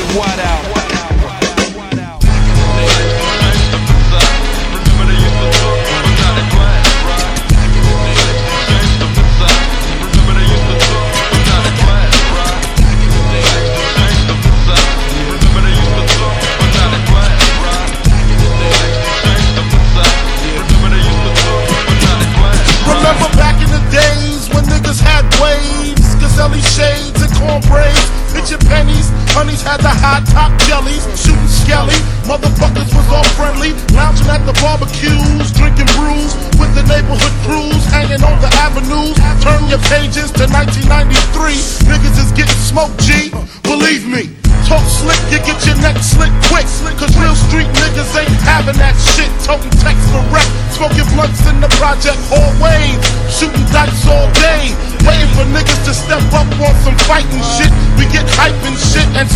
What out? Remember back in the days when niggas had waves, Gazelli shades and corn braids, picture pennies, honeys had the high top jellies, shooting skelly, motherfuckers was all friendly, lounging at the barbecues, drinking brews with the neighborhood crews, hanging on the avenues. Turn your pages to 1993, niggas is getting smoked, G, believe me. Talk slick, you get your neck slick quick, cause real street niggas ain't having that shit. Toting text for rep, smoking blunts in the project always, shooting dice all day, waiting for niggas to step up on some fighting shit. We get hype and shit and